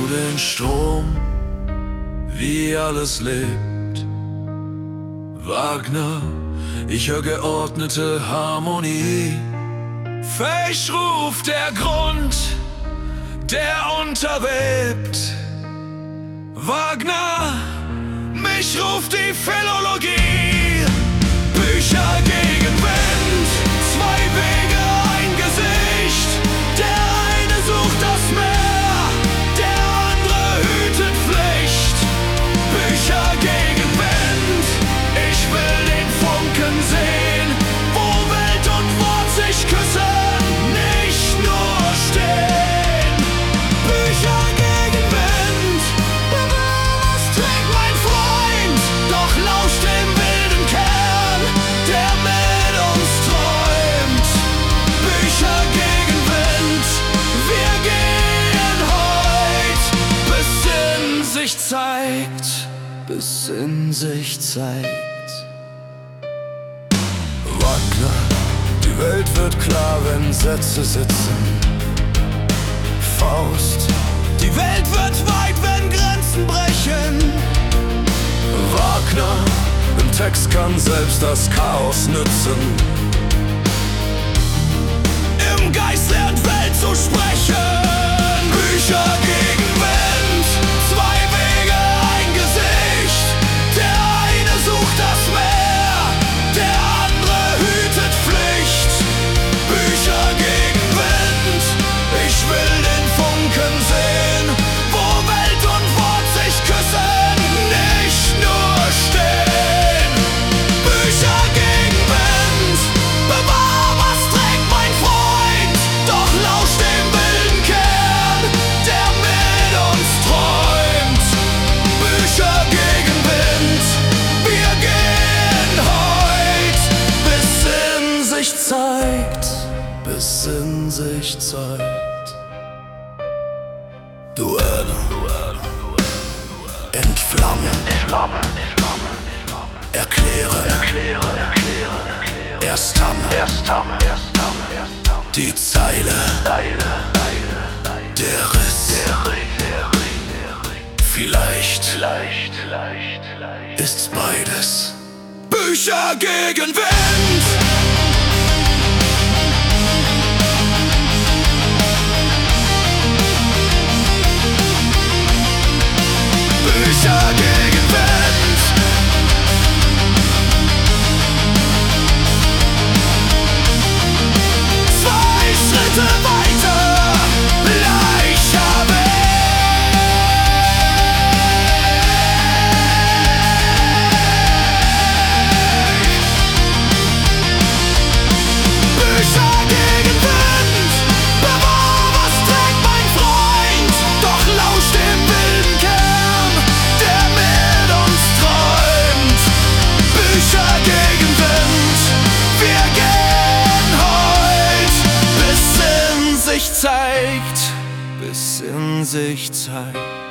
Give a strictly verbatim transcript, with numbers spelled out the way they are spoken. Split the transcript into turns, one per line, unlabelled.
den Strom, wie alles lebt. Wagner, ich hör geordnete Harmonie. Fesch ruft der Grund, der unterwebt. Wagner, mich ruft die Philologie. Bücher gegen Wind, zwei Wege, ein Gesicht. Der eine sucht das Meer, der andere hütet Pflicht. Bücher gegen Wind, ich will den Funken sehen, wo Welt und Wort sich küssen, nicht nur stehen. Bücher gegen Wind, was trägt mein Freund? Doch lausch dem wilden Kern, der mit uns träumt. Bücher gegen Wind, wir gehen heut, bis in sich zeigt, bis in sich zeigt. Wagner, die Welt wird klar, wenn Sätze sitzen. Faust, die Welt wird weit, wenn Grenzen brechen. Wagner, im Text kann selbst das Chaos nützen. Im Geist lernt Welt zu sprechen. Bücher gegen Wind, zwei Wege, ein Gesicht. Der eine sucht das Meer, der andere hütet Pflicht. Bücher gegen Wind, ich will den Funken sehen, wo Welt und Wort sich küssen, nicht nur stehen. Bücher gegen Wind, bewahr, was trägt mein Freund, doch lausch dem wilden Kern, der mit uns träumt. Bücher gegen Wind, wir gehen heut, bis in sich zeigt, bis in sich zeigt. Duell, entflamme, erkläre, erst Hamme, die Zeile, der Riss, vielleicht ist's beides. Bücher gegen Wind. Bücher gegen Wind. Zwei Schritte weiter, gleicher Weg. Bücher gegen Wind, bewahr, was trägt mein Freund, doch lausch dem wilden Kern, der mit uns träumt. Bücher gegen Wind, wir gehen heut, bis in sich zeigt, bis in sich zeigt.